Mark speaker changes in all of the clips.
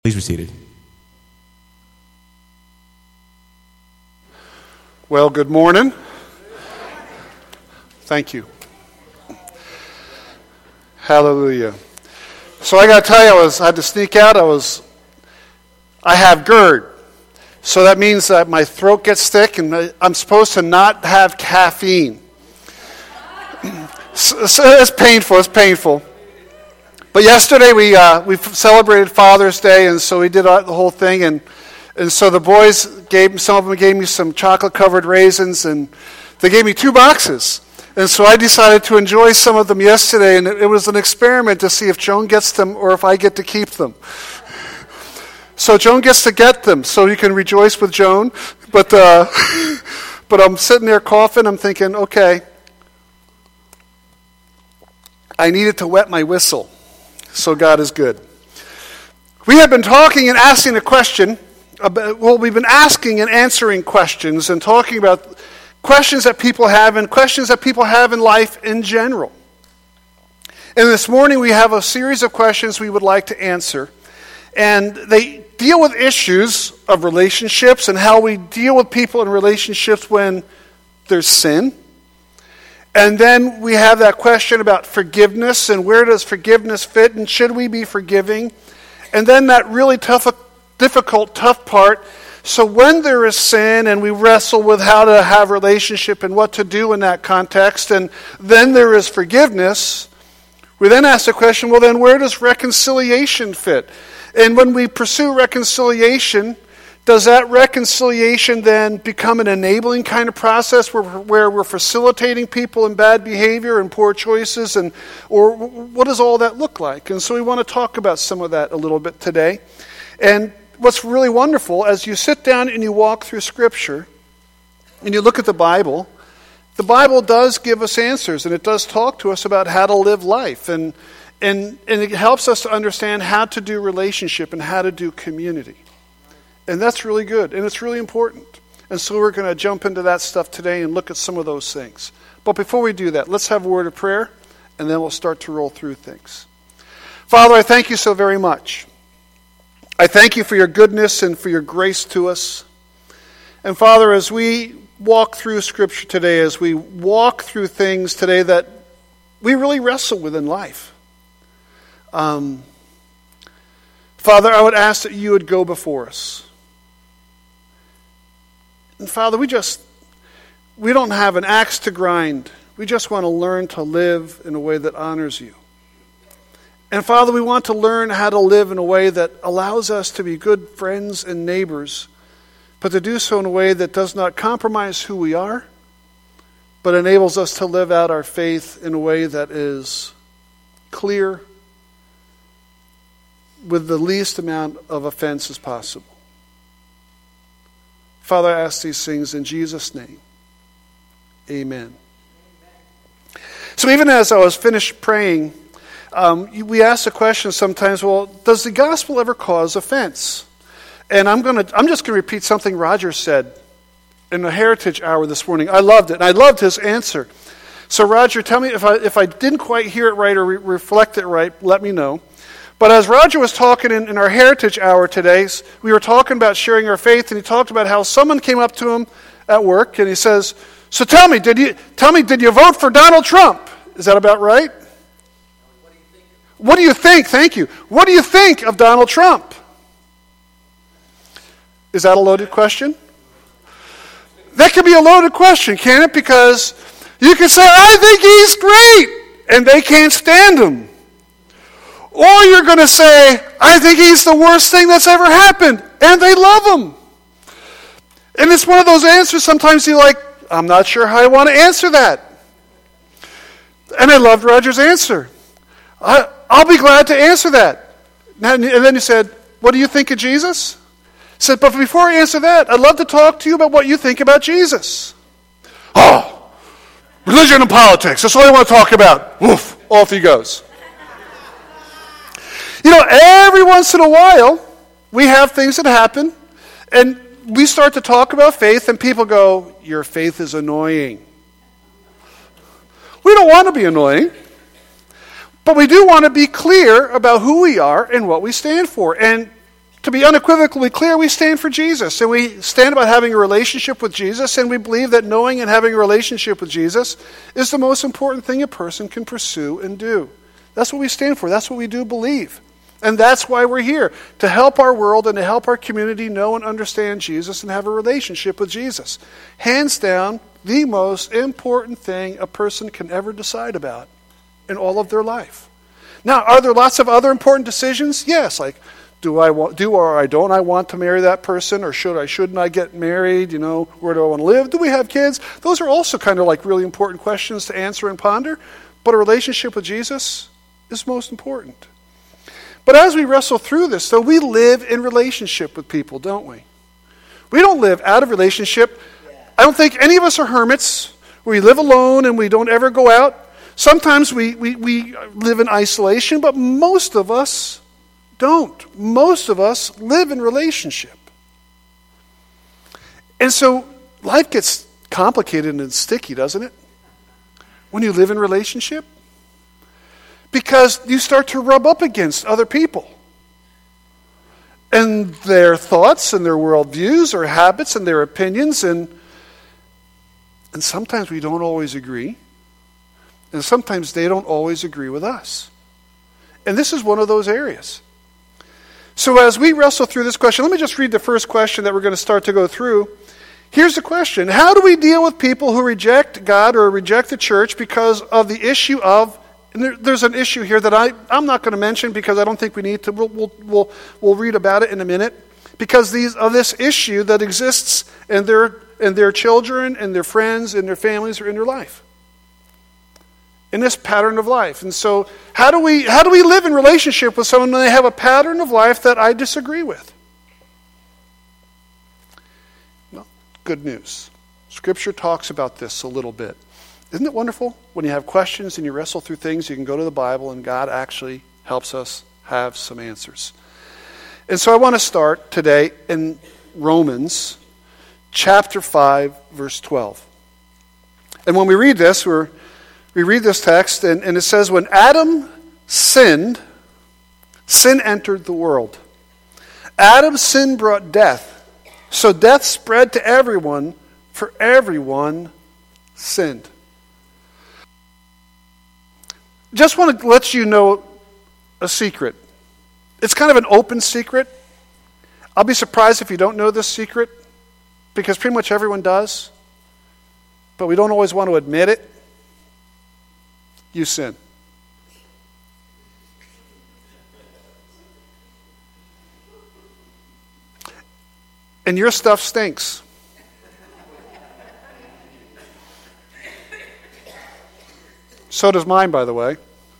Speaker 1: Please be seated.
Speaker 2: Well, good morning. Thank you. Hallelujah. So I got to tell you, I had to sneak out. I have GERD. So that means that my throat gets thick and I'm supposed to not have caffeine. So it's painful. But yesterday we celebrated Father's Day, and so we did the whole thing, and so the boys some of them gave me some chocolate-covered raisins, and they gave me 2 boxes. And so I decided to enjoy some of them yesterday, and it was an experiment to see if Joan gets them or if I get to keep them. So Joan gets to get them, so you can rejoice with Joan. But I'm sitting there coughing, I'm thinking, okay, I needed to wet my whistle. So God is good. We have been talking and asking a question. We've been asking and answering questions and talking about questions that people have and questions that people have in life in general. And this morning we have a series of questions we would like to answer. And they deal with issues of relationships and how we deal with people in relationships when there's sin. And then we have that question about forgiveness and where does forgiveness fit and should we be forgiving? And then that really tough part. So when there is sin and we wrestle with how to have relationship and what to do in that context, and then there is forgiveness, we then ask the question, well then where does reconciliation fit? And when we pursue reconciliation, does that reconciliation then become an enabling kind of process where we're facilitating people in bad behavior and poor choices? Or what does all that look like? And so we want to talk about some of that a little bit today. And what's really wonderful, as you sit down and you walk through Scripture and you look at the Bible does give us answers, and it does talk to us about how to live life. And it helps us to understand how to do relationship and how to do community. And that's really good, and it's really important. And so we're going to jump into that stuff today and look at some of those things. But before we do that, let's have a word of prayer, and then we'll start to roll through things. Father, I thank you so very much. I thank you for your goodness and for your grace to us. And Father, as we walk through Scripture today, as we walk through things today that we really wrestle with in life, Father, I would ask that you would go before us. And Father, we don't have an axe to grind. We just want to learn to live in a way that honors you. And Father, we want to learn how to live in a way that allows us to be good friends and neighbors, but to do so in a way that does not compromise who we are, but enables us to live out our faith in a way that is clear, with the least amount of offense as possible. Father, I ask these things in Jesus' name. Amen. So even as I was finished praying, we ask the question sometimes, well, does the gospel ever cause offense? And I'm just going to repeat something Roger said in the Heritage Hour this morning. I loved it, and I loved his answer. So Roger, tell me if I didn't quite hear it right or reflect it right, let me know. But as Roger was talking in our Heritage Hour today, we were talking about sharing our faith, and he talked about how someone came up to him at work, and he says, so tell me, did you vote for Donald Trump? Is that about right? What do you think? Thank you. What do you think of Donald Trump? Is that a loaded question? That could be a loaded question, can't it? Because you can say, I think he's great, and they can't stand him. Or you're going to say, I think he's the worst thing that's ever happened, and they love him. And it's one of those answers, sometimes you're like, I'm not sure how I want to answer that. And I loved Roger's answer. I'll be glad to answer that. And then he said, what do you think of Jesus? He said, but before I answer that, I'd love to talk to you about what you think about Jesus. Oh, religion and politics, that's all I want to talk about. Woof, off he goes. You know, every once in a while, we have things that happen, and we start to talk about faith, and people go, your faith is annoying. We don't want to be annoying, but we do want to be clear about who we are and what we stand for. And To be unequivocally clear, we stand for Jesus, and we stand by having a relationship with Jesus, and we believe that knowing and having a relationship with Jesus is the most important thing a person can pursue and do. That's what we stand for. That's what we do believe. And that's why we're here, to help our world and to help our community know and understand Jesus and have a relationship with Jesus. Hands down, the most important thing a person can ever decide about in all of their life. Now, are there lots of other important decisions? Yes, like, do or don't I want to marry that person, or shouldn't I get married? Where do I want to live? Do we have kids? Those are also kind of like really important questions to answer and ponder. But a relationship with Jesus is most important. But as we wrestle through this, though, we live in relationship with people, don't we? We don't live out of relationship. I don't think any of us are hermits. We live alone and we don't ever go out. Sometimes we live in isolation, but most of us don't. Most of us live in relationship. And so life gets complicated and sticky, doesn't it? When you live in relationship. Because you start to rub up against other people. And their thoughts and their worldviews or habits and their opinions. And sometimes we don't always agree. And sometimes they don't always agree with us. And this is one of those areas. So as we wrestle through this question, let me just read the first question that we're going to start to go through. Here's the question. How do we deal with people who reject God or reject the church because of the issue of, and there's an issue here that I'm not going to mention because I don't think we need to. We'll read about it in a minute. Because of this issue that exists in their children and their friends and their families or in their life. In this pattern of life. And so how do we live in relationship with someone when they have a pattern of life that I disagree with? Well, good news. Scripture talks about this a little bit. Isn't it wonderful? When you have questions and you wrestle through things, you can go to the Bible and God actually helps us have some answers. And so I want to start today in Romans chapter 5, verse 12. And when we read this, we read this text, and it says, when Adam sinned, sin entered the world. Adam's sin brought death. So death spread to everyone, for everyone sinned. Just want to let you know a secret. It's kind of an open secret. I'll be surprised if you don't know this secret, because pretty much everyone does. But we don't always want to admit it. You sin. And your stuff stinks. So does mine, by the way.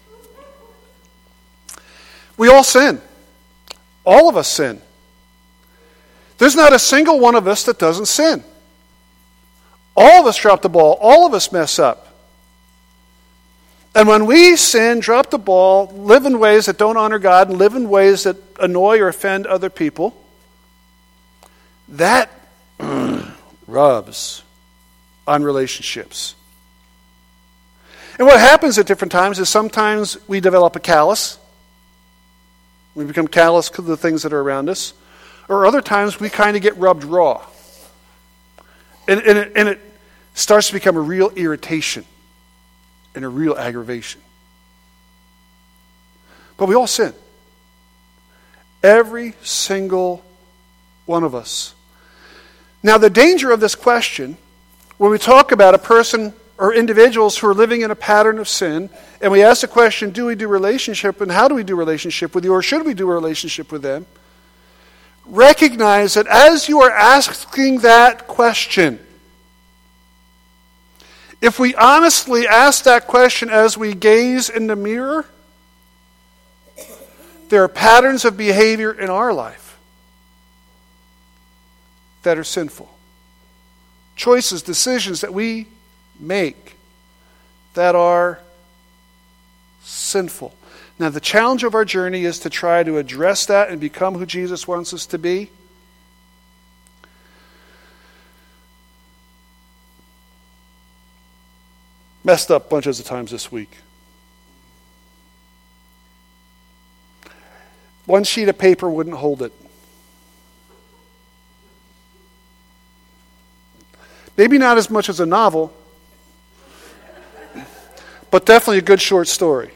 Speaker 2: We all sin. All of us sin. There's not a single one of us that doesn't sin. All of us drop the ball. All of us mess up. And when we sin, drop the ball, live in ways that don't honor God, and live in ways that annoy or offend other people, that rubs on relationships. And what happens at different times is sometimes we develop a callous. We become callous to the things that are around us. Or other times we kind of get rubbed raw. And it starts to become a real irritation and a real aggravation. But we all sin. Every single one of us. Now the danger of this question, when we talk about a person or individuals who are living in a pattern of sin, and we ask the question, do we do relationship, and how do we do relationship with you, or should we do a relationship with them? Recognize that as you are asking that question, if we honestly ask that question as we gaze in the mirror, there are patterns of behavior in our life that are sinful. Choices, decisions that we make that are sinful. Now, the challenge of our journey is to try to address that and become who Jesus wants us to be. Messed up bunches of times this week. One sheet of paper wouldn't hold it. Maybe not as much as a novel, but definitely a good short story.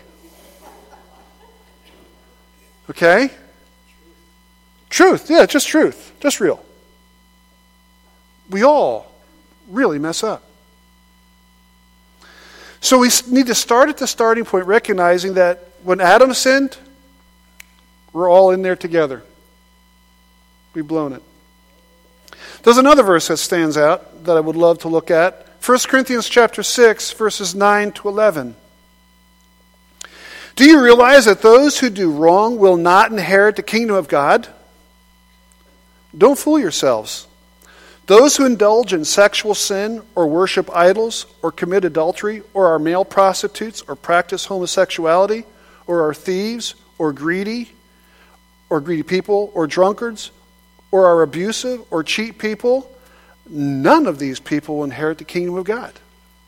Speaker 2: Okay? Truth, yeah, just truth, just real. We all really mess up. So we need to start at the starting point, recognizing that when Adam sinned, we're all in there together. We've blown it. There's another verse that stands out that I would love to look at. 1 Corinthians chapter 6, verses 9 to 11. Do you realize that those who do wrong will not inherit the kingdom of God? Don't fool yourselves. Those who indulge in sexual sin or worship idols or commit adultery or are male prostitutes or practice homosexuality or are thieves or greedy people or drunkards or are abusive or cheat people, none of these people will inherit the kingdom of God.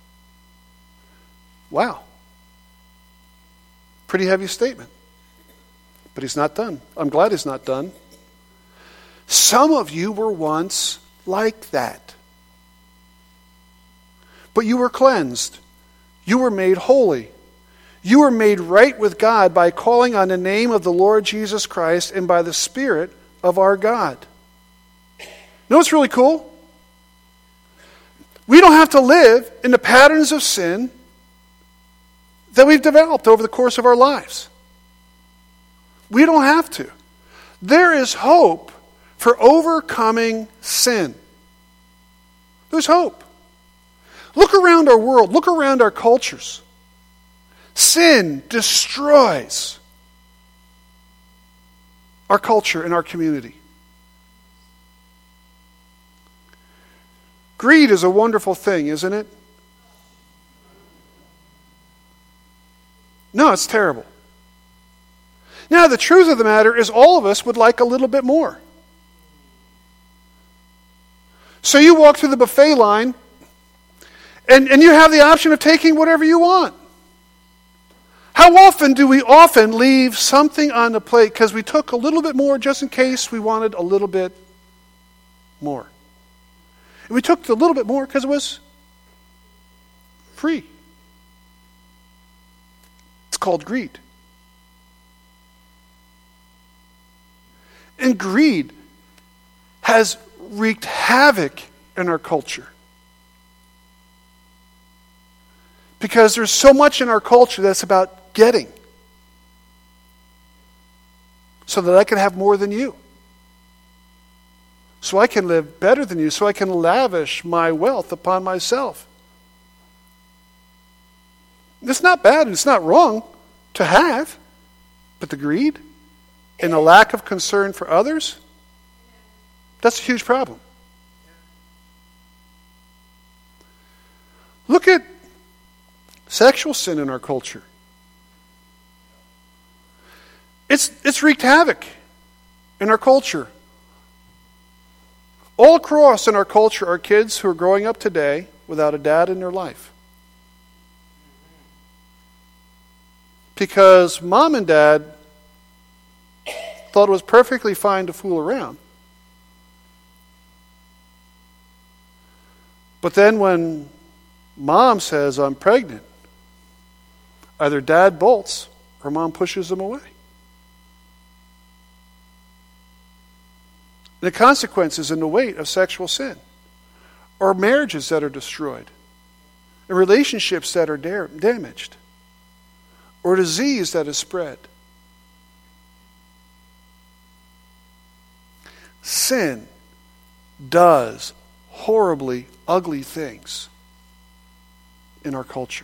Speaker 2: Wow. Pretty heavy statement. But he's not done. I'm glad he's not done. Some of you were once like that. But you were cleansed. You were made holy. You were made right with God by calling on the name of the Lord Jesus Christ and by the Spirit of our God. You know what's really cool? We don't have to live in the patterns of sin that we've developed over the course of our lives. We don't have to. There is hope for overcoming sin. There's hope. Look around our world. Look around our cultures. Sin destroys our culture and our community. Greed is a wonderful thing, isn't it? No, it's terrible. Now, the truth of the matter is all of us would like a little bit more. So you walk through the buffet line, and you have the option of taking whatever you want. How often do we leave something on the plate because we took a little bit more just in case we wanted a little bit more? And we took a little bit more because it was free. It's called greed. And greed has wreaked havoc in our culture. Because there's so much in our culture that's about getting. So that I can have more than you. So I can live better than you. So I can lavish my wealth upon myself. It's not bad and it's not wrong to have. But the greed and the lack of concern for others, that's a huge problem. Look at sexual sin in our culture. It's wreaked havoc in our culture. All across in our culture are kids who are growing up today without a dad in their life. Because mom and dad thought it was perfectly fine to fool around. But then when mom says, I'm pregnant, either dad bolts or mom pushes them away. The consequences and the weight of sexual sin, or marriages that are destroyed, and relationships that are damaged, or disease that is spread. Sin does horribly ugly things in our culture.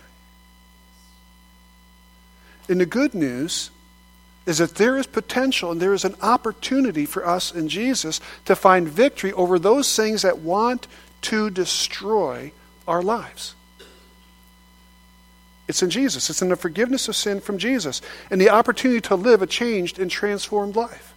Speaker 2: And the good news is that there is potential and there is an opportunity for us in Jesus to find victory over those things that want to destroy our lives. It's in Jesus. It's in the forgiveness of sin from Jesus and the opportunity to live a changed and transformed life.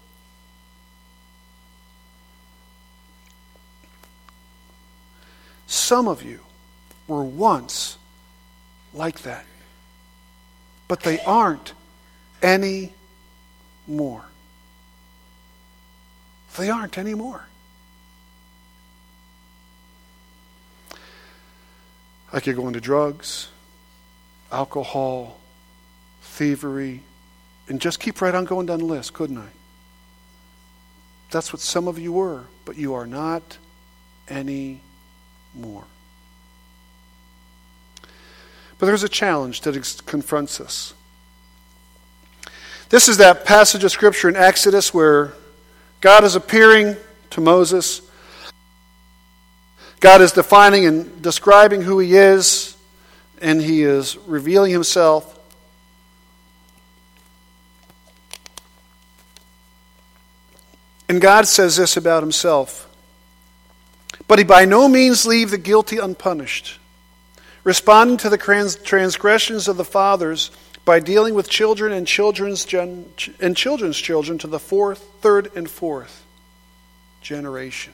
Speaker 2: Some of you were once like that, but they aren't anymore. They aren't anymore. I could go into drugs, alcohol, thievery, and just keep right on going down the list, couldn't I? That's what some of you were, but you are not anymore. But there's a challenge that confronts us. This is that passage of Scripture in Exodus where God is appearing to Moses. God is defining and describing who He is, and He is revealing Himself. And God says this about Himself: "But He by no means leave the guilty unpunished, responding to the transgressions of the fathers by dealing with children and children's children to the third and fourth generation."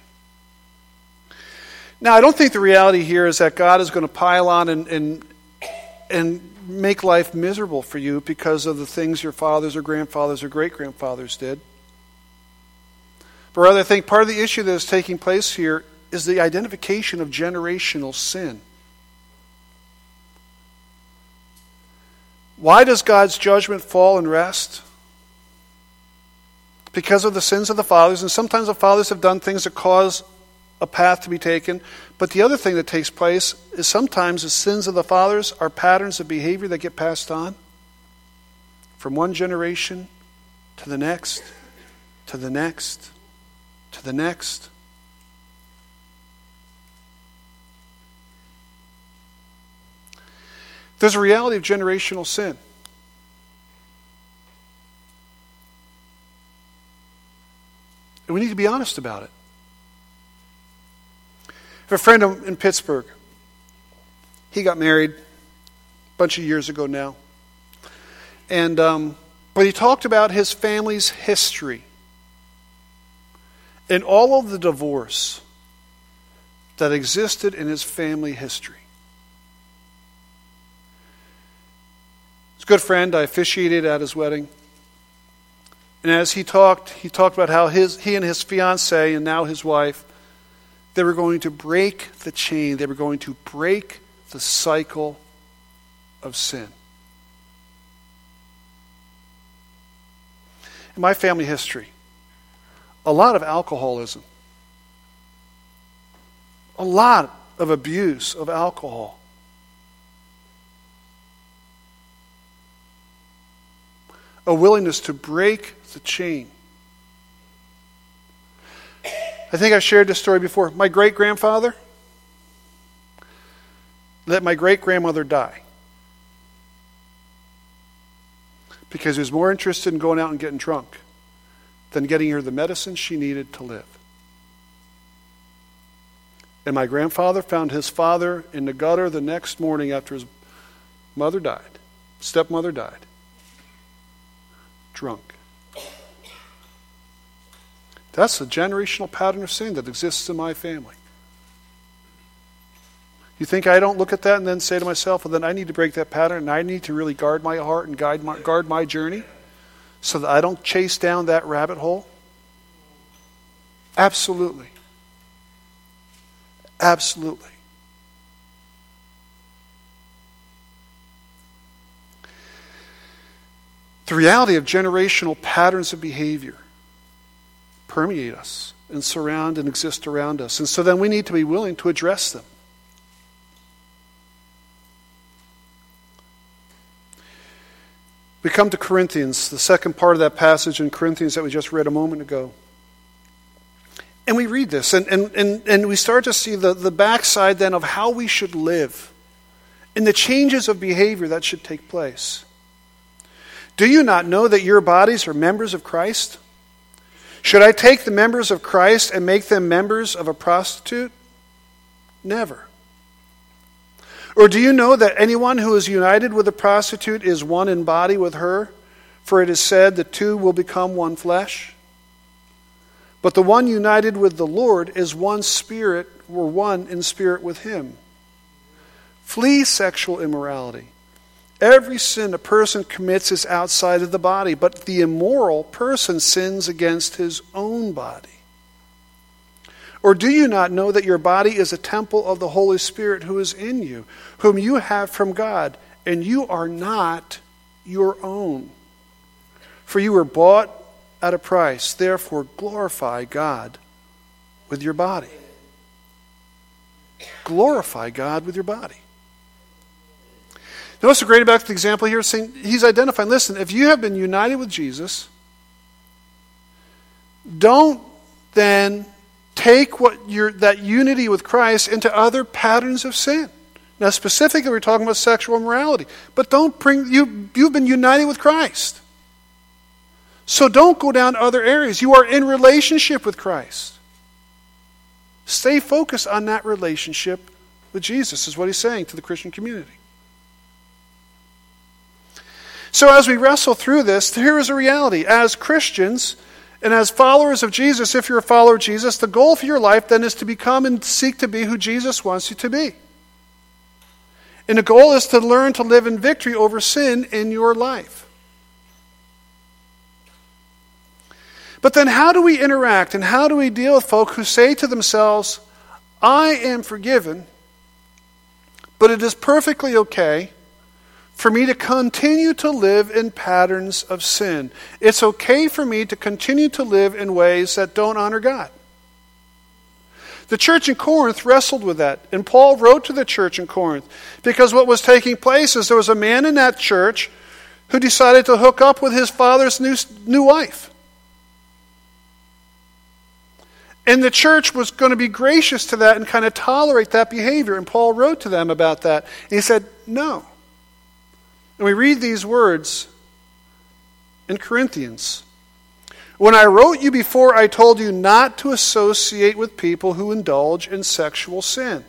Speaker 2: Now, I don't think the reality here is that God is going to pile on and make life miserable for you because of the things your fathers or grandfathers or great-grandfathers did. But rather, I think part of the issue that is taking place here is the identification of generational sin. Why does God's judgment fall and rest? Because of the sins of the fathers, and sometimes the fathers have done things that cause a path to be taken. But the other thing that takes place is sometimes the sins of the fathers are patterns of behavior that get passed on from one generation to the next, to the next, to the next. There's a reality of generational sin. And we need to be honest about it. I have a friend in Pittsburgh. He got married a bunch of years ago now. And but he talked about his family's history and all of the divorce that existed in his family history. He's a good friend. I officiated at his wedding. And as he talked about how he and his fiancée and now his wife, they were going to break the chain. They were going to break the cycle of sin. In my family history, a lot of alcoholism, a lot of abuse of alcohol. A willingness to break the chain. I think I've shared this story before. My great-grandfather let my great-grandmother die because he was more interested in going out and getting drunk than getting her the medicine she needed to live. And my grandfather found his father in the gutter the next morning after his mother died, stepmother died, drunk. That's a generational pattern of sin that exists in my family. You think I don't look at that and then say to myself, well, then I need to break that pattern and I need to really guard my heart and guard my journey so that I don't chase down that rabbit hole? Absolutely. Absolutely. The reality of generational patterns of behavior permeate us and surround and exist around us. And so then we need to be willing to address them. We come to Corinthians, the second part of that passage in Corinthians that we just read a moment ago. And we read this, and we start to see the backside then of how we should live and the changes of behavior that should take place. Do you not know that your bodies are members of Christ? Should I take the members of Christ and make them members of a prostitute? Never. Or do you know that anyone who is united with a prostitute is one in body with her? For it is said, the two will become one flesh. But the one united with the Lord is one spirit, or one in spirit with Him. Flee sexual immorality. Every sin a person commits is outside of the body, but the immoral person sins against his own body. Or do you not know that your body is a temple of the Holy Spirit who is in you, whom you have from God, and you are not your own? For you were bought at a price. Therefore, glorify God with your body. Glorify God with your body. Notice the great about the example here, saying he's identifying, listen, if you have been united with Jesus, don't then take that unity with Christ into other patterns of sin. Now, specifically, we're talking about sexual immorality. But you've been united with Christ. So don't go down other areas. You are in relationship with Christ. Stay focused on that relationship with Jesus, is what he's saying to the Christian community. So as we wrestle through this, here is a reality. As Christians and as followers of Jesus, if you're a follower of Jesus, the goal for your life then is to become and seek to be who Jesus wants you to be. And the goal is to learn to live in victory over sin in your life. But then how do we interact and how do we deal with folk who say to themselves, I am forgiven, but it is perfectly okay for me to continue to live in patterns of sin. It's okay for me to continue to live in ways that don't honor God. The church in Corinth wrestled with that. And Paul wrote to the church in Corinth because what was taking place is there was a man in that church who decided to hook up with his father's new wife. And the church was going to be gracious to that and kind of tolerate that behavior. And Paul wrote to them about that. And he said, no. And we read these words in Corinthians. When I wrote you before, I told you not to associate with people who indulge in sexual sin.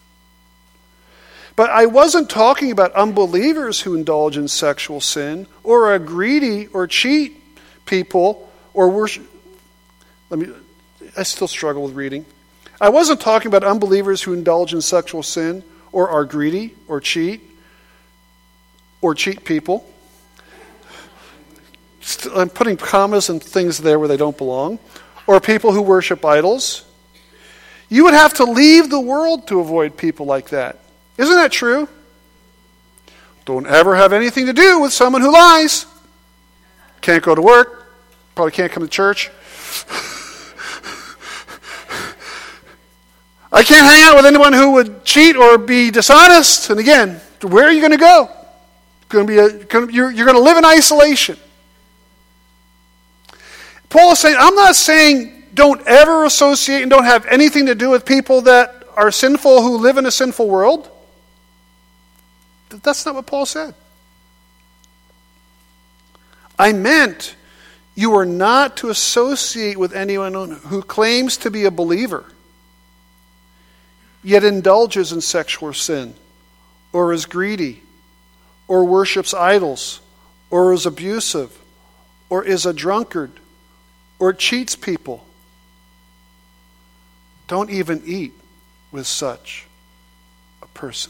Speaker 2: But I wasn't talking about unbelievers who indulge in sexual sin, or are greedy or cheat people, or worship. I still struggle with reading. I wasn't talking about unbelievers who indulge in sexual sin, or are greedy or cheat people. I'm putting commas and things there where they don't belong. Or people who worship idols. You would have to leave the world to avoid people like that. Isn't that true? Don't ever have anything to do with someone who lies. Can't go to work. Probably can't come to church. I can't hang out with anyone who would cheat or be dishonest. And again, where are you going to go? You're going to live in isolation. Paul is saying, I'm not saying don't ever associate and don't have anything to do with people that are sinful who live in a sinful world. That's not what Paul said. I meant you are not to associate with anyone who claims to be a believer, yet indulges in sexual sin, or is greedy, or worships idols, or is abusive, or is a drunkard, or cheats people. Don't even eat with such a person.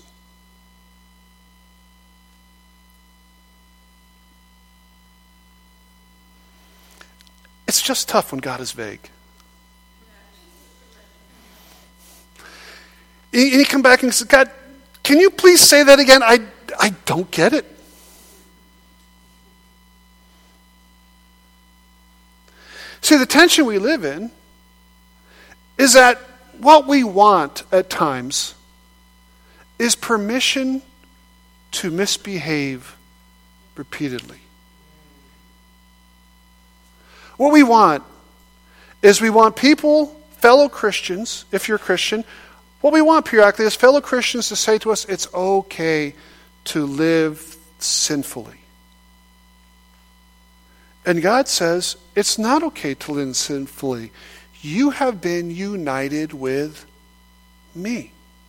Speaker 2: It's just tough when God is vague. And you come back and say, God, can you please say that again? I don't get it. See, the tension we live in is that what we want at times is permission to misbehave repeatedly. What we want is we want people, fellow Christians, if you're a Christian, what we want periodically is fellow Christians to say to us, it's okay to live sinfully. And God says, it's not okay to live sinfully. You have been united with me.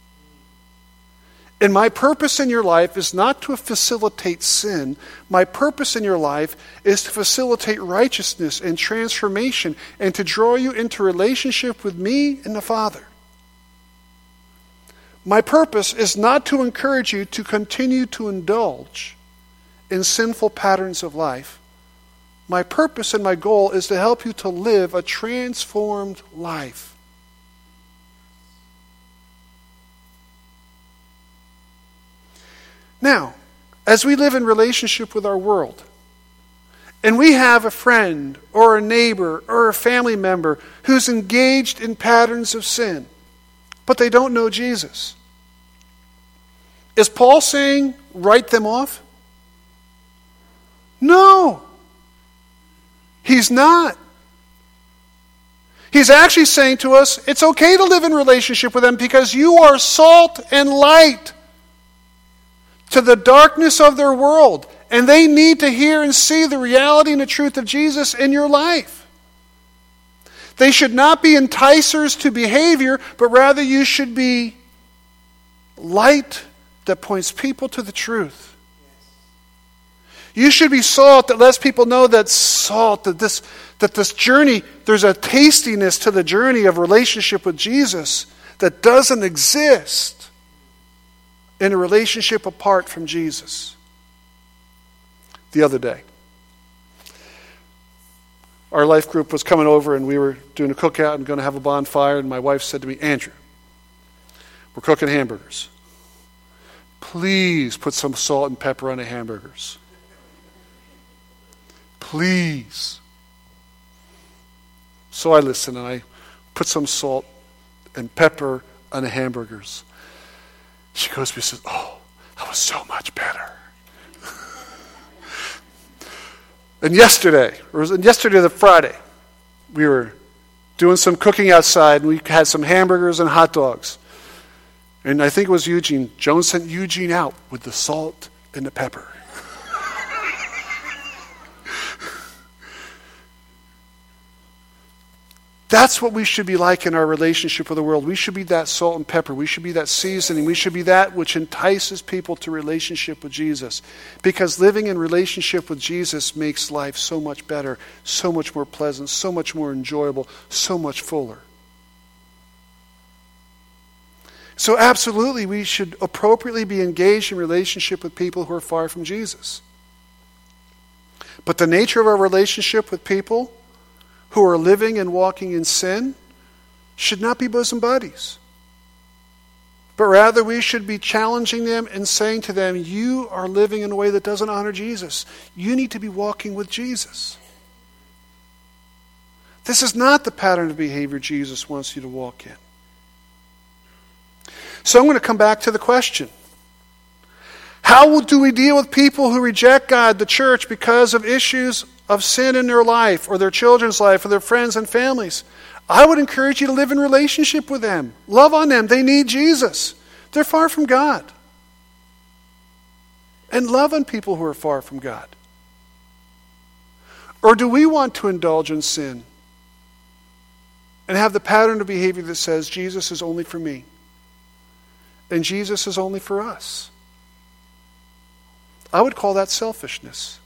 Speaker 2: And my purpose in your life is not to facilitate sin. My purpose in your life is to facilitate righteousness and transformation and to draw you into relationship with me and the Father. My purpose is not to encourage you to continue to indulge in sinful patterns of life. My purpose and my goal is to help you to live a transformed life. Now, as we live in relationship with our world, and we have a friend or a neighbor or a family member who's engaged in patterns of sin, but they don't know Jesus, is Paul saying, write them off? No. He's not. He's actually saying to us, it's okay to live in relationship with them because you are salt and light to the darkness of their world. And they need to hear and see the reality and the truth of Jesus in your life. They should not be enticers to behavior, but rather you should be light that points people to the truth. You should be salt that lets people know that salt, that this journey, there's a tastiness to the journey of relationship with Jesus that doesn't exist in a relationship apart from Jesus. The other day, our life group was coming over and we were doing a cookout and going to have a bonfire, and my wife said to me, Andrew, we're cooking hamburgers. Please put some salt and pepper on the hamburgers. Please. So I listened and I put some salt and pepper on the hamburgers. She goes to me and says, oh, that was so much better. And yesterday the Friday, we were doing some cooking outside and we had some hamburgers and hot dogs. And I think it was Eugene. Joan sent Eugene out with the salt and the pepper. That's what we should be like in our relationship with the world. We should be that salt and pepper. We should be that seasoning. We should be that which entices people to relationship with Jesus. Because living in relationship with Jesus makes life so much better, so much more pleasant, so much more enjoyable, so much fuller. So absolutely, we should appropriately be engaged in relationship with people who are far from Jesus. But the nature of our relationship with people who are living and walking in sin should not be bosom buddies. But rather we should be challenging them and saying to them, you are living in a way that doesn't honor Jesus. You need to be walking with Jesus. This is not the pattern of behavior Jesus wants you to walk in. So I'm going to come back to the question. How do we deal with people who reject God, the church, because of issues of sin in their life or their children's life or their friends and families? I would encourage you to live in relationship with them. Love on them. They need Jesus. They're far from God. And love on people who are far from God. Or do we want to indulge in sin and have the pattern of behavior that says Jesus is only for me and Jesus is only for us? I would call that selfishness.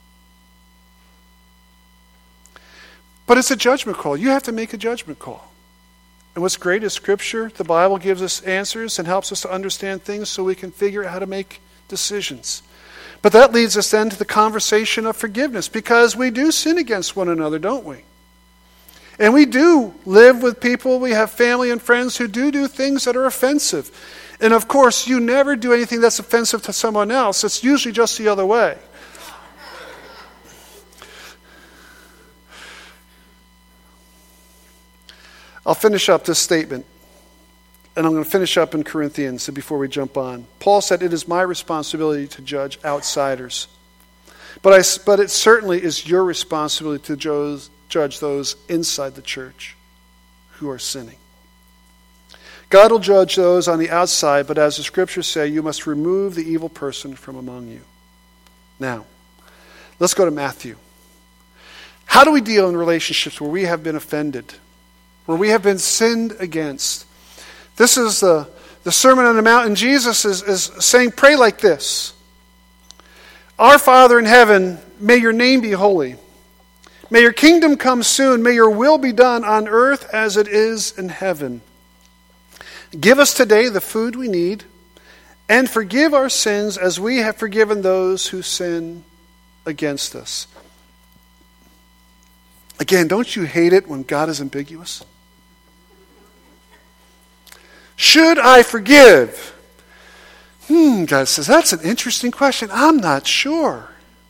Speaker 2: But it's a judgment call. You have to make a judgment call. And what's great is Scripture, the Bible gives us answers and helps us to understand things so we can figure out how to make decisions. But that leads us then to the conversation of forgiveness, because we do sin against one another, don't we? And we do live with people, we have family and friends who do things that are offensive. And of course, you never do anything that's offensive to someone else. It's usually just the other way. I'll finish up this statement, and I'm going to finish up in Corinthians before we jump on. Paul said, it is my responsibility to judge outsiders. But it certainly is your responsibility to judge those inside the church who are sinning. God will judge those on the outside, but as the Scriptures say, you must remove the evil person from among you. Now, let's go to Matthew. How do we deal in relationships where we have been offended, where we have been sinned against? This is the Sermon on the Mount, and Jesus is saying, pray like this. Our Father in heaven, may your name be holy. May your kingdom come soon. May your will be done on earth as it is in heaven. Give us today the food we need, and forgive our sins as we have forgiven those who sin against us. Again, don't you hate it when God is ambiguous? Should I forgive? God says, that's an interesting question. I'm not sure.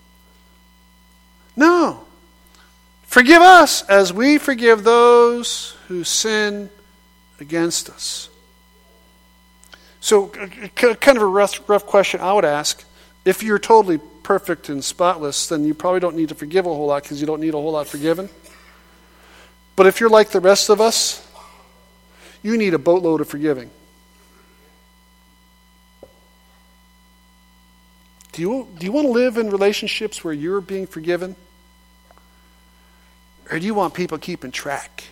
Speaker 2: No. Forgive us as we forgive those who sin against us. So, kind of a rough question I would ask. If you're totally perfect and spotless, then you probably don't need to forgive a whole lot because you don't need a whole lot forgiven. But if you're like the rest of us, you need a boatload of forgiving. Do you want to live in relationships where you're being forgiven? Or do you want people keeping track?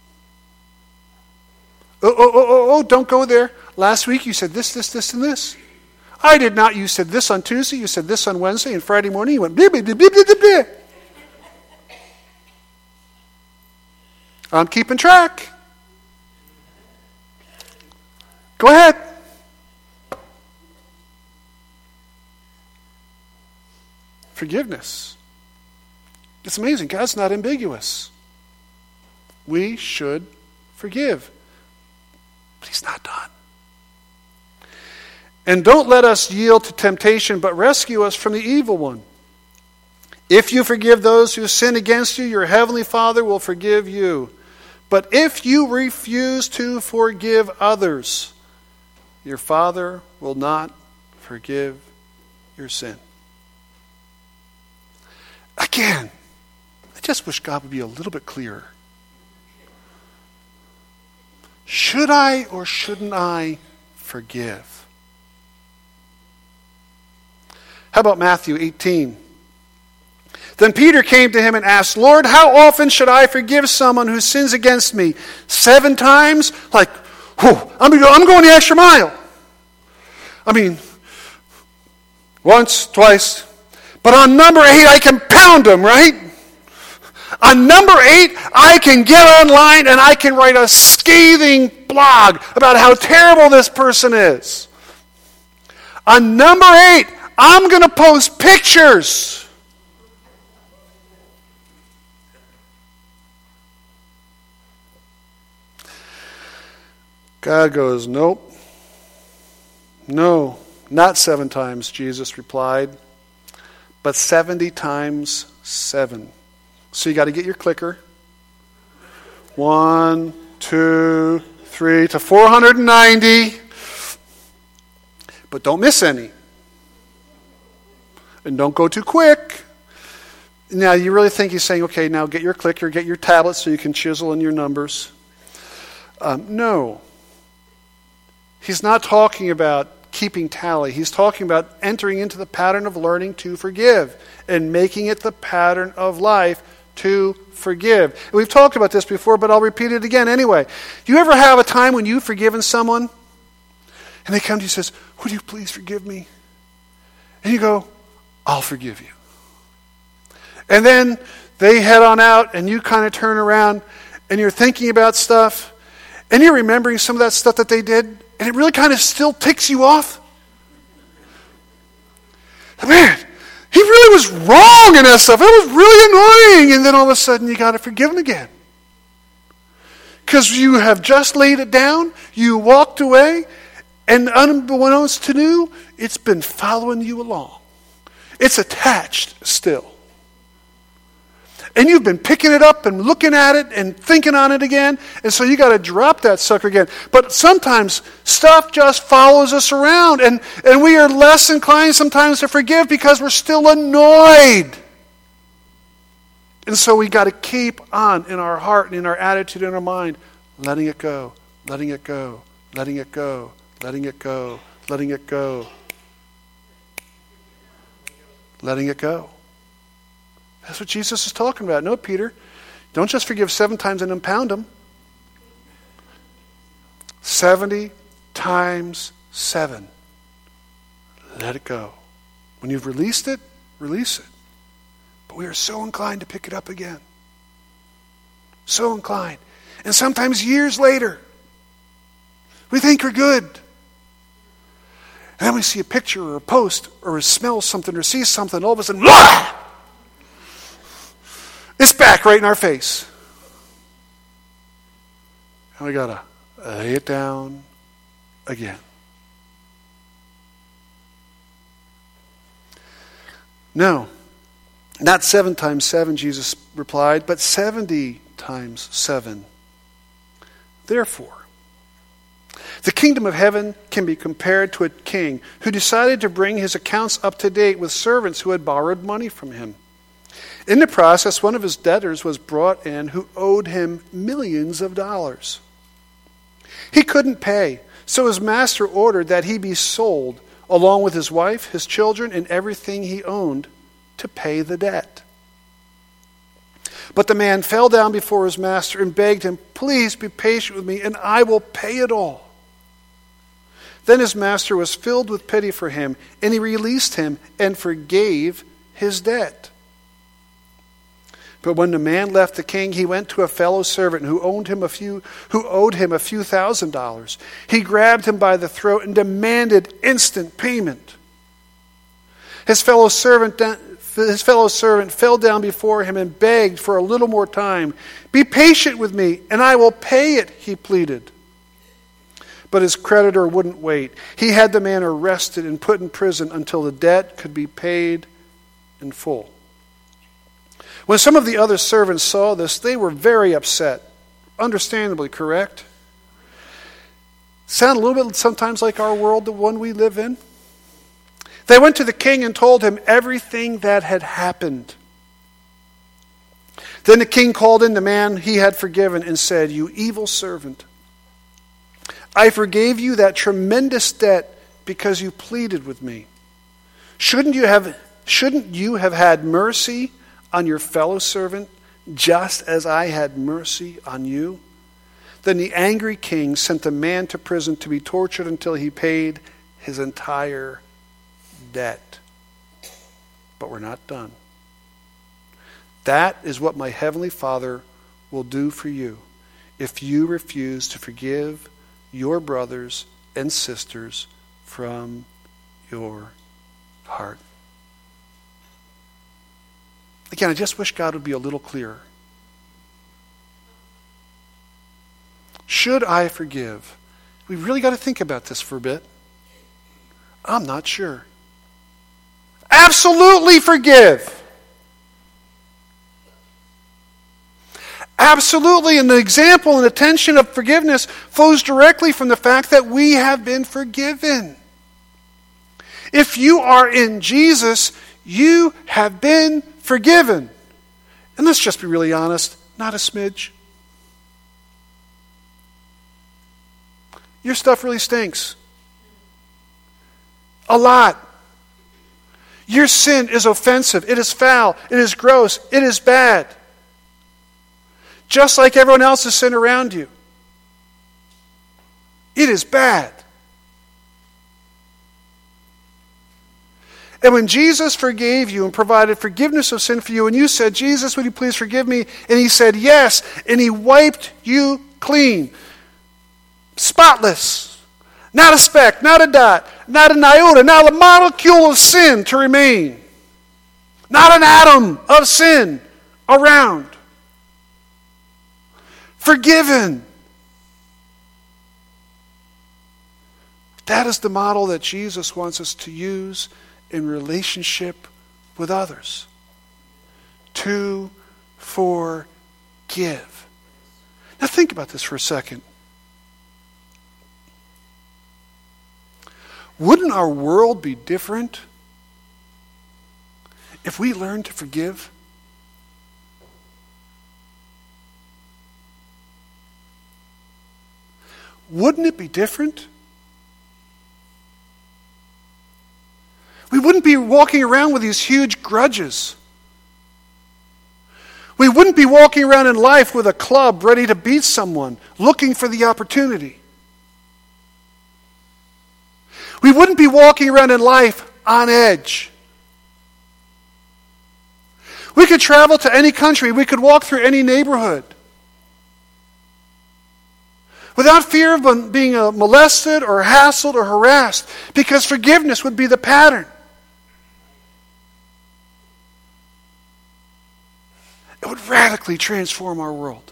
Speaker 2: Oh, don't go there. Last week you said this, and this. I did not. You said this on Tuesday, you said this on Wednesday, and Friday morning you went blah, blah, blah, blah, blah, blah. I'm keeping track. Go ahead. Forgiveness. It's amazing. God's not ambiguous. We should forgive. But he's not done. And don't let us yield to temptation, but rescue us from the evil one. If you forgive those who sin against you, your heavenly Father will forgive you. But if you refuse to forgive others, your Father will not forgive your sin. Again, I just wish God would be a little bit clearer. Should I or shouldn't I forgive? How about Matthew 18? Then Peter came to him and asked, Lord, how often should I forgive someone who sins against me? 7 times? Like, I'm going the extra mile. I mean, once, twice. But on number 8, I can pound them, right? On number 8, I can get online and I can write a scathing blog about how terrible this person is. On number 8, I'm going to post pictures. God goes, nope. No, not 7 times, Jesus replied, but 70 times 7. So you got to get your clicker. 1, 2, 3 to 490. But don't miss any. And don't go too quick. Now, you really think he's saying, okay, now get your clicker, get your tablet so you can chisel in your numbers. No. He's not talking about keeping tally. He's talking about entering into the pattern of learning to forgive and making it the pattern of life to forgive. And we've talked about this before, but I'll repeat it again anyway. Do you ever have a time when you've forgiven someone and they come to you and says, would you please forgive me? And you go, I'll forgive you. And then they head on out and you kind of turn around and you're thinking about stuff and you're remembering some of that stuff that they did and it really kind of still ticks you off. Man, he really was wrong in that stuff. It was really annoying. And then all of a sudden you got to forgive him again. Because you have just laid it down, you walked away, and unbeknownst to you, it's been following you along. It's attached still. And you've been picking it up and looking at it and thinking on it again. And so you got to drop that sucker again. But sometimes stuff just follows us around. And we are less inclined sometimes to forgive because we're still annoyed. And so we got to keep on in our heart and in our attitude and our mind, letting it go, letting it go, letting it go, letting it go, letting it go. Letting it go. That's what Jesus is talking about. No, Peter, don't just forgive 7 times and impound them. 70 times 7. Let it go. When you've released it, release it. But we are so inclined to pick it up again. So inclined. And sometimes years later, we think we're good. And then we see a picture or a post or smell something or see something, all of a sudden, blah! It's back right in our face. And we got to lay it down again. No, not 7 times 7, Jesus replied, but 70 times 7. Therefore, the kingdom of heaven can be compared to a king who decided to bring his accounts up to date with servants who had borrowed money from him. In the process, one of his debtors was brought in who owed him millions of dollars. He couldn't pay, so his master ordered that he be sold, along with his wife, his children, and everything he owned, to pay the debt. But the man fell down before his master and begged him, "Please be patient with me, and I will pay it all." Then his master was filled with pity for him, and he released him and forgave his debt. But when the man left the king, he went to a fellow servant who owed him a few $1,000s. He grabbed him by the throat and demanded instant payment. His fellow servant fell down before him and begged for a little more time. "Be patient with me, and I will pay it," he pleaded. But his creditor wouldn't wait. He had the man arrested and put in prison until the debt could be paid in full. When some of the other servants saw this, they were very upset. Understandably, correct? Sound a little bit sometimes like our world, the one we live in? They went to the king and told him everything that had happened. Then the king called in the man he had forgiven and said, "You evil servant, I forgave you that tremendous debt because you pleaded with me. Shouldn't you have had mercy on your fellow servant, just as I had mercy on you?" Then the angry king sent the man to prison to be tortured until he paid his entire debt. But we're not done. That is what my heavenly Father will do for you if you refuse to forgive your brothers and sisters from your heart. Again, I just wish God would be a little clearer. Should I forgive? We really got to think about this for a bit. I'm not sure. Absolutely forgive. Absolutely, and the example and attention of forgiveness flows directly from the fact that we have been forgiven. If you are in Jesus, you have been forgiven. And let's just be really honest, not a smidge. Your stuff really stinks. A lot. Your sin is offensive. It is foul. It is gross. It is bad. Just like everyone else's sin around you. It is bad. And when Jesus forgave you and provided forgiveness of sin for you, and you said, "Jesus, would you please forgive me?" And he said, "Yes," and he wiped you clean. Spotless. Not a speck, not a dot, not an iota, not a molecule of sin to remain. Not an atom of sin around. Forgiven. That is the model that Jesus wants us to use in relationship with others. To forgive. Now think about this for a second. Wouldn't our world be different if we learned to forgive? Wouldn't it be different? We wouldn't be walking around with these huge grudges. We wouldn't be walking around in life with a club ready to beat someone, looking for the opportunity. We wouldn't be walking around in life on edge. We could travel to any country. We could walk through any neighborhood without fear of being molested or hassled or harassed, because forgiveness would be the pattern. It would radically transform our world.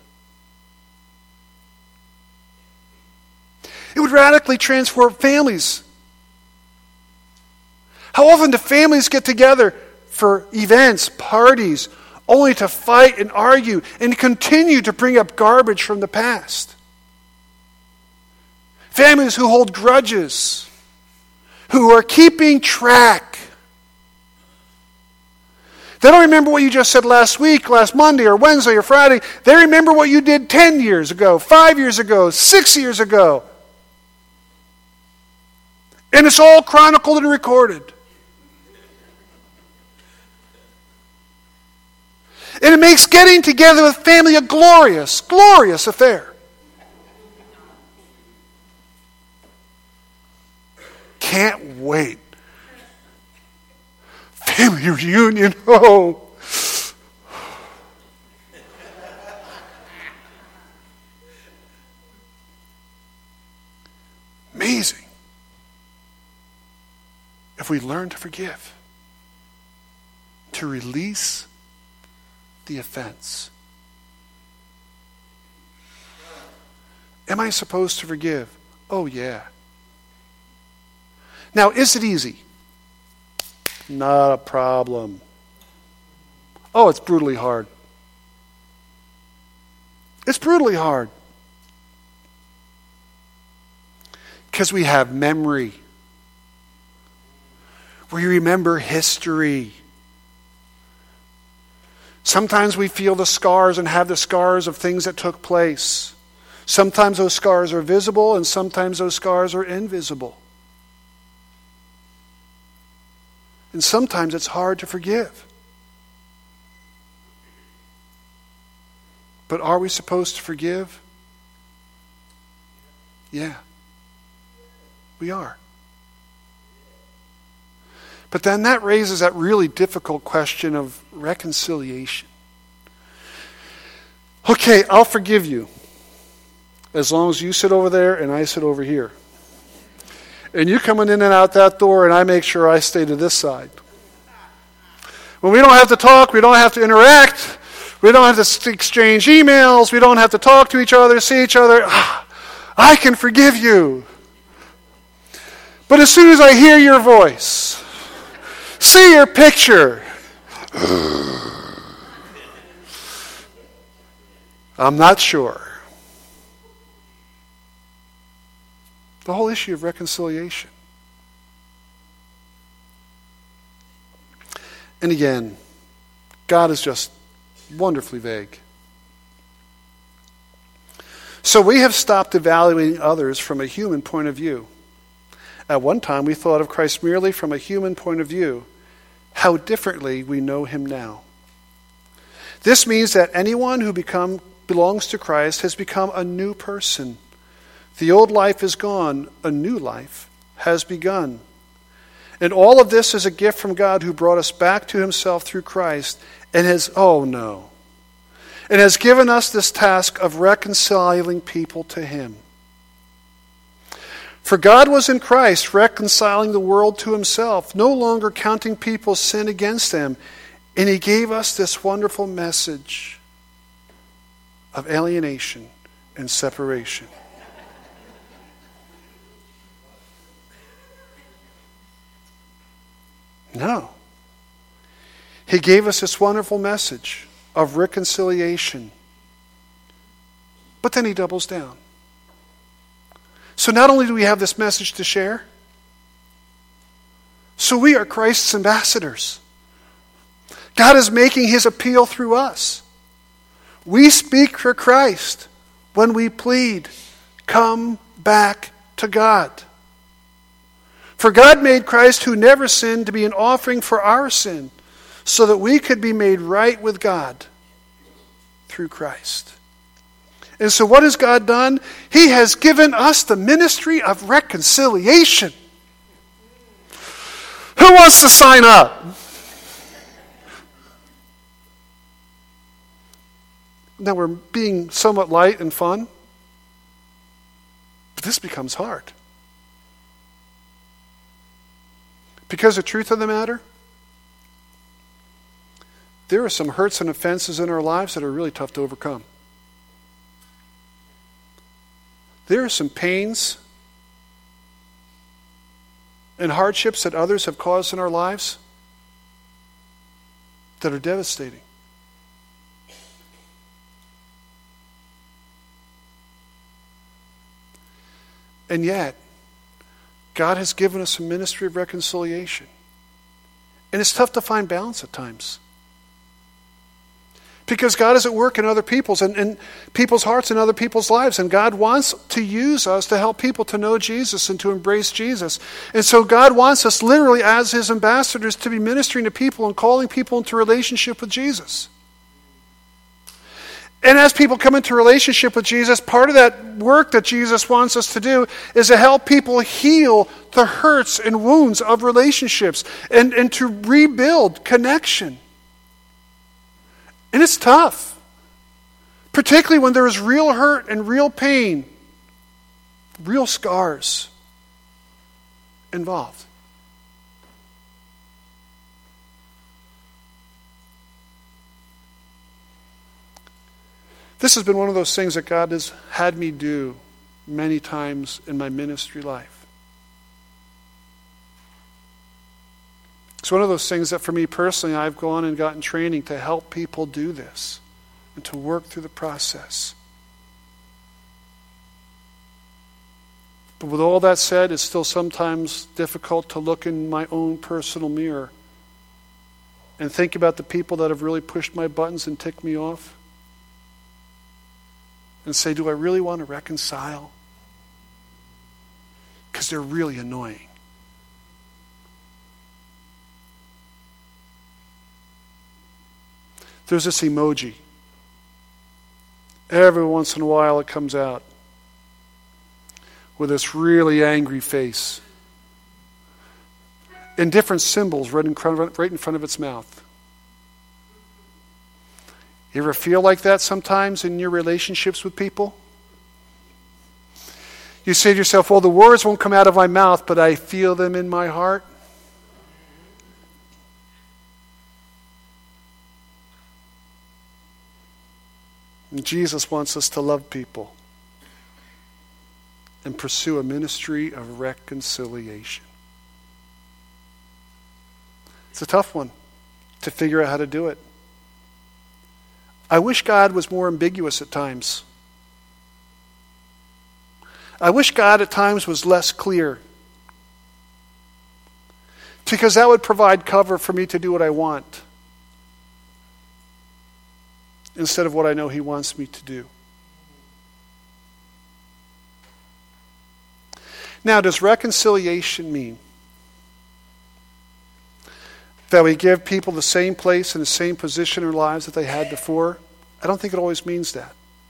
Speaker 2: It would radically transform families. How often do families get together for events, parties, only to fight and argue and continue to bring up garbage from the past. Families who hold grudges, who are keeping track. They don't remember what you just said last week, last Monday or Wednesday or Friday. They remember what you did 10 years ago, 5 years ago, 6 years ago. And it's all chronicled and recorded. And it makes getting together with family a glorious, glorious affair. Can't wait. Family reunion. Oh. Amazing. If we learn to forgive, to release the offense. Am I supposed to forgive? Oh, yeah. Now, is it easy? Not a problem. Oh, it's brutally hard. It's brutally hard. Because we have memory. We remember history. Sometimes we feel the scars and have the scars of things that took place. Sometimes those scars are visible and sometimes those scars are invisible. And sometimes it's hard to forgive. But are we supposed to forgive? Yeah. We are. But then that raises that really difficult question of reconciliation. Okay, I'll forgive you as long as you sit over there and I sit over here. And you coming in and out that door and I make sure I stay to this side. When we don't have to talk, we don't have to interact, we don't have to exchange emails, we don't have to talk to each other, see each other, I can forgive you. But as soon as I hear your voice, see your picture, I'm not sure. The whole issue of reconciliation. And again, God is just wonderfully vague. So we have stopped evaluating others from a human point of view. At one time, we thought of Christ merely from a human point of view. How differently we know him now. This means that anyone who belongs to Christ has become a new person. The old life is gone, a new life has begun. And all of this is a gift from God who brought us back to himself through Christ and has given us this task of reconciling people to him. For God was in Christ reconciling the world to himself, no longer counting people's sin against them, and he gave us this wonderful message of alienation and separation. No. He gave us this wonderful message of reconciliation. But then he doubles down. So not only do we have this message to share, so we are Christ's ambassadors. God is making his appeal through us. We speak for Christ when we plead, come back to God. For God made Christ, who never sinned, to be an offering for our sin, so that we could be made right with God through Christ. And so what has God done? He has given us the ministry of reconciliation. Who wants to sign up? Now we're being somewhat light and fun, but this becomes hard. Because the truth of the matter, there are some hurts and offenses in our lives that are really tough to overcome. There are some pains and hardships that others have caused in our lives that are devastating. And yet, God has given us a ministry of reconciliation. And it's tough to find balance at times. Because God is at work in other people's and people's hearts and other people's lives. And God wants to use us to help people to know Jesus and to embrace Jesus. And so God wants us literally as His ambassadors to be ministering to people and calling people into relationship with Jesus. And as people come into relationship with Jesus, part of that work that Jesus wants us to do is to help people heal the hurts and wounds of relationships and to rebuild connection. And it's tough, particularly when there is real hurt and real pain, real scars involved. This has been one of those things that God has had me do many times in my ministry life. It's one of those things that for me personally, I've gone and gotten training to help people do this and to work through the process. But with all that said, it's still sometimes difficult to look in my own personal mirror and think about the people that have really pushed my buttons and ticked me off and say, do I really want to reconcile? Because they're really annoying. There's this emoji. Every once in a while it comes out with this really angry face and different symbols right in front of its mouth. You ever feel like that sometimes in your relationships with people? You say to yourself, well, the words won't come out of my mouth, but I feel them in my heart. And Jesus wants us to love people and pursue a ministry of reconciliation. It's a tough one to figure out how to do it. I wish God was more ambiguous at times. I wish God at times was less clear. Because that would provide cover for me to do what I want instead of what I know He wants me to do. Now, does reconciliation mean that we give people the same place and the same position in their lives that they had before? I don't think it always means that.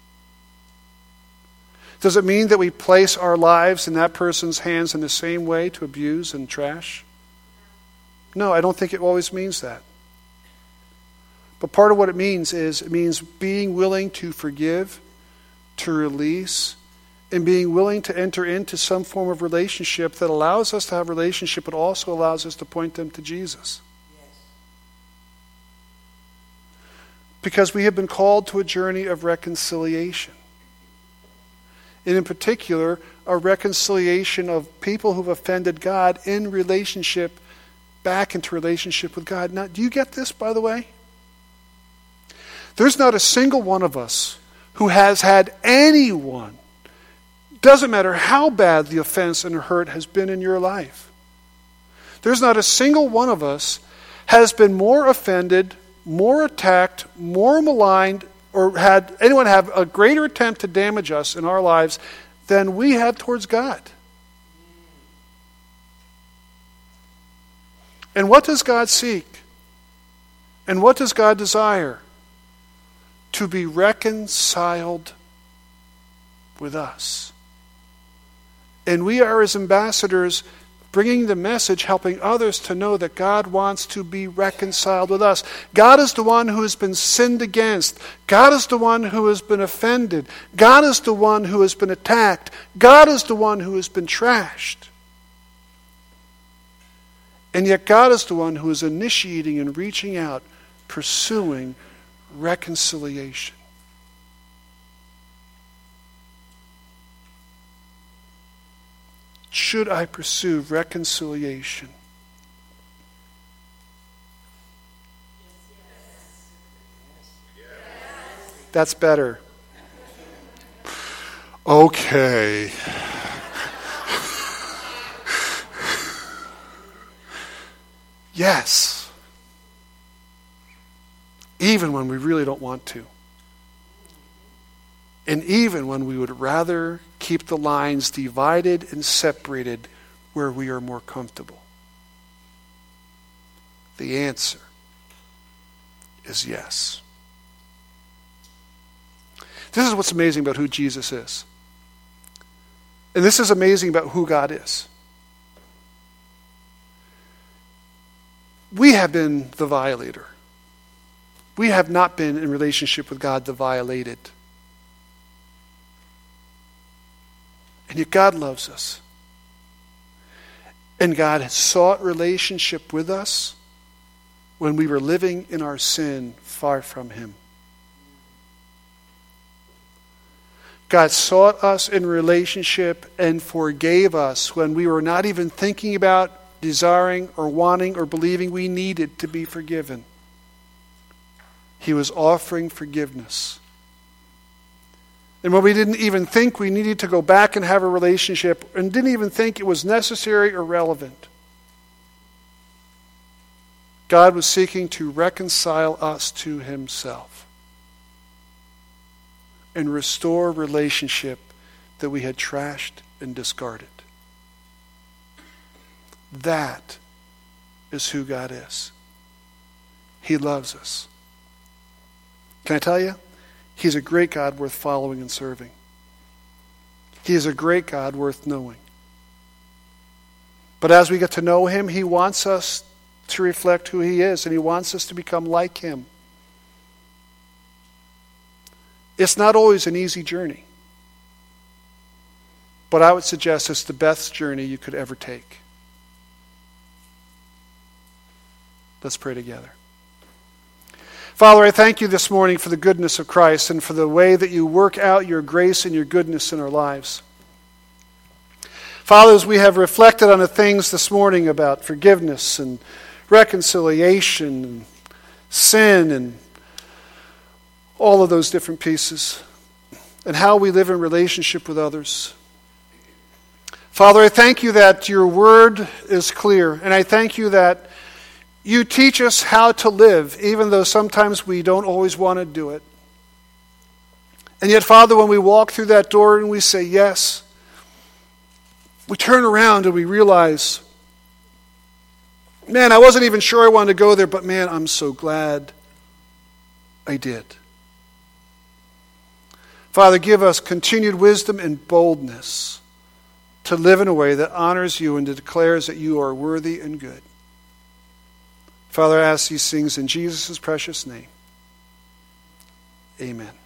Speaker 2: Does it mean that we place our lives in that person's hands in the same way to abuse and trash? No, I don't think it always means that. But part of what it means being willing to forgive, to release, and being willing to enter into some form of relationship that allows us to have a relationship but also allows us to point them to Jesus. Because we have been called to a journey of reconciliation. And in particular, a reconciliation of people who've offended God in relationship, back into relationship with God. Now, do you get this, by the way? There's not a single one of us who has had anyone, doesn't matter how bad the offense and hurt has been in your life. There's not a single one of us has been more offended, more attacked, more maligned, or had anyone have a greater attempt to damage us in our lives than we have towards God. And what does God seek? And what does God desire? To be reconciled with us. And we are His ambassadors, bringing the message, helping others to know that God wants to be reconciled with us. God is the one who has been sinned against. God is the one who has been offended. God is the one who has been attacked. God is the one who has been trashed. And yet God is the one who is initiating and reaching out, pursuing reconciliation. Should I pursue reconciliation? That's better. Okay. Yes. Even when we really don't want to. And even when we would rather keep the lines divided and separated where we are more comfortable. The answer is yes. This is what's amazing about who Jesus is. And this is amazing about who God is. We have been the violator. We have not been in relationship with God the violated. And yet God loves us. And God has sought relationship with us when we were living in our sin far from Him. God sought us in relationship and forgave us when we were not even thinking about, desiring, or wanting, or believing we needed to be forgiven. He was offering forgiveness. And when we didn't even think we needed to go back and have a relationship and didn't even think it was necessary or relevant, God was seeking to reconcile us to Himself and restore relationship that we had trashed and discarded. That is who God is. He loves us. Can I tell you? He's a great God worth following and serving. He is a great God worth knowing. But as we get to know Him, He wants us to reflect who He is, and He wants us to become like Him. It's not always an easy journey. But I would suggest it's the best journey you could ever take. Let's pray together. Father, I thank You this morning for the goodness of Christ and for the way that You work out Your grace and Your goodness in our lives. Father, as we have reflected on the things this morning about forgiveness and reconciliation and sin and all of those different pieces and how we live in relationship with others. Father, I thank You that Your word is clear, and I thank You that You teach us how to live, even though sometimes we don't always want to do it. And yet, Father, when we walk through that door and we say yes, we turn around and we realize, man, I wasn't even sure I wanted to go there, but man, I'm so glad I did. Father, give us continued wisdom and boldness to live in a way that honors You and declares that You are worthy and good. Father, I ask these things in Jesus' precious name. Amen.